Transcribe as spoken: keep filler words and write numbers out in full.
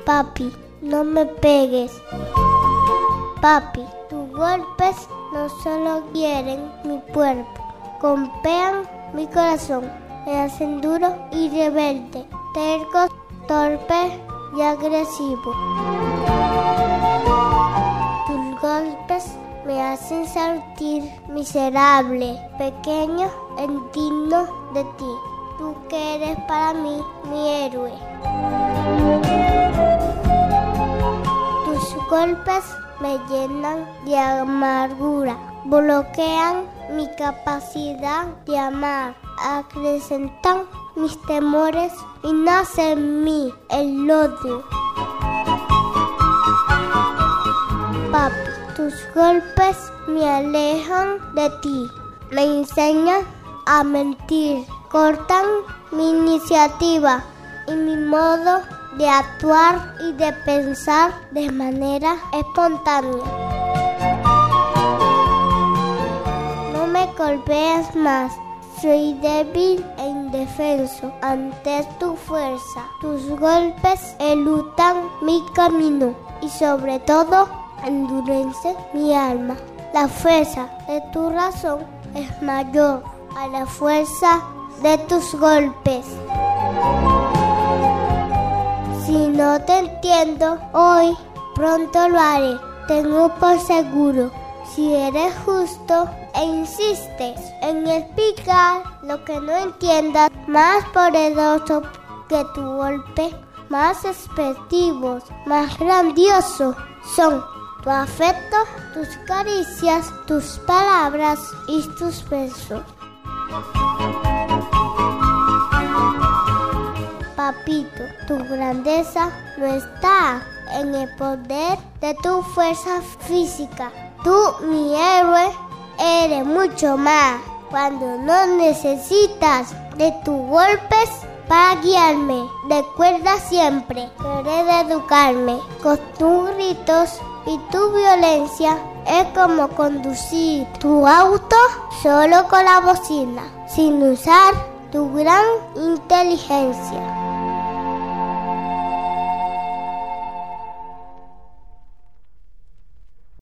Papi, no me pegues. Papi, tus golpes no solo hieren mi cuerpo, golpean mi corazón, me hacen duro y rebelde, terco, torpe y agresivo. Tus golpes me hacen sentir miserable, pequeño e indigno de ti. Tú que eres para mí mi héroe. Tus golpes me llenan de amargura, bloquean mi capacidad de amar, acrecentan mis temores y nace en mí el odio. Papi, tus golpes me alejan de ti, me enseñan a mentir, cortan mi iniciativa y mi modo de actuar y de pensar de manera espontánea. No me golpees más, soy débil e indefenso ante tu fuerza. Tus golpes elutan mi camino y sobre todo endurecen mi alma. La fuerza de tu razón es mayor a la fuerza de tus golpes. Si no te entiendo hoy, pronto lo haré, tengo por seguro. Si eres justo e insistes en explicar lo que no entiendas, más poderoso que tu golpe, más expresivos, más grandiosos son tu afecto, tus caricias, tus palabras y tus besos. Papito, tu grandeza no está en el poder de tu fuerza física. Tú, mi héroe, eres mucho más cuando no necesitas de tus golpes para guiarme. Recuerda siempre que eres de educarme. Con tus gritos y tu violencia es como conducir tu auto solo con la bocina, sin usar tu gran inteligencia.